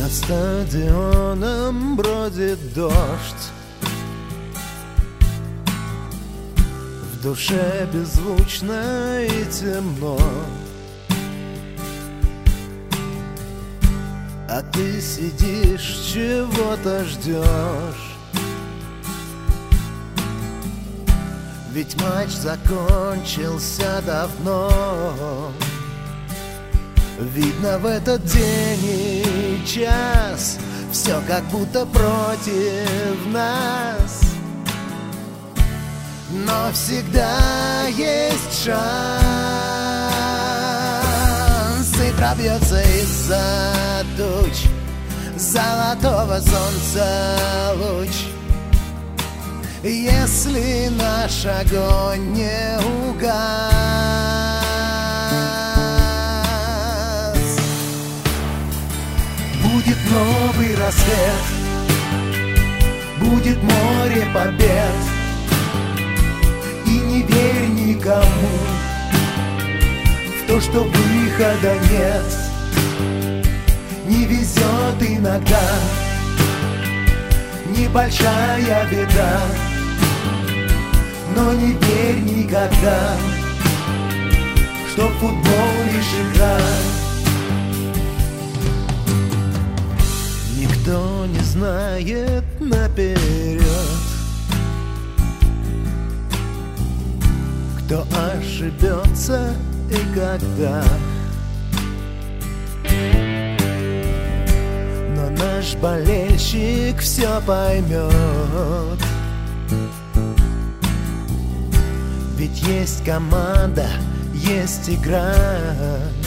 Над стадионом бродит дождь, в душе беззвучно и темно. А ты сидишь, чего-то ждешь. Ведь матч закончился давно. Видно, в этот день и час все как будто против нас. Но всегда есть шанс, и пробьется из-за туч золотого солнца луч. Если наш огонь не угас, будет новый рассвет, будет море побед. И не верь никому в то, что выхода нет. Не везет иногда, небольшая беда. Но не верь никогда, что футбол лишь игра. Никто не знает наперед, кто ошибется и когда. Но наш болельщик все поймет. Ведь есть команда, есть игра.